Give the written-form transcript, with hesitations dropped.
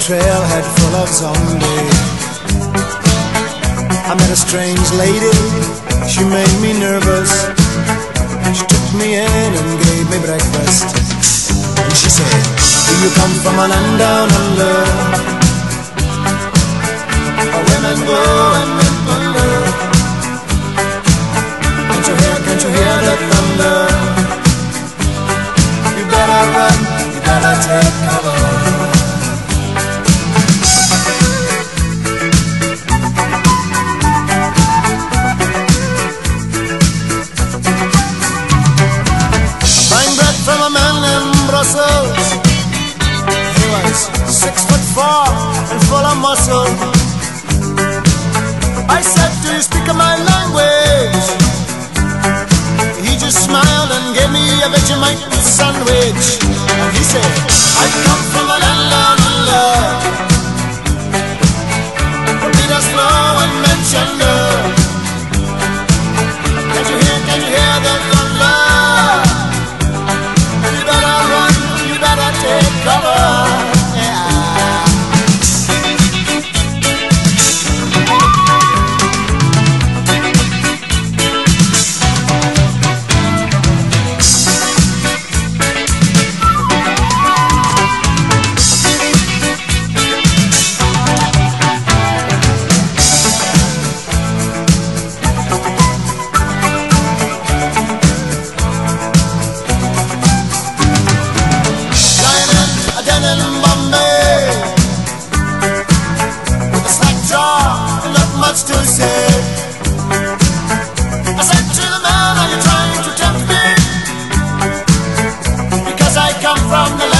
trailhead full of zombies. I met a strange lady, she made me nervous. She took me in and gave me breakfast. And she said, do you come from a land down under, where women go and men wonder? Can't you hear the thunder? You better run, you better take cover. From a man in Brussels, he was 6'4" and full of muscle. I said, do you speak my language? He just smiled and gave me a Vegemite sandwich. And he said, I come from a land down under, where Peter's flow and Manchester. Can't you hear the thunder? Take cover, yeah. Much to say. I said to the man, are you trying to tempt me? Because I come from the land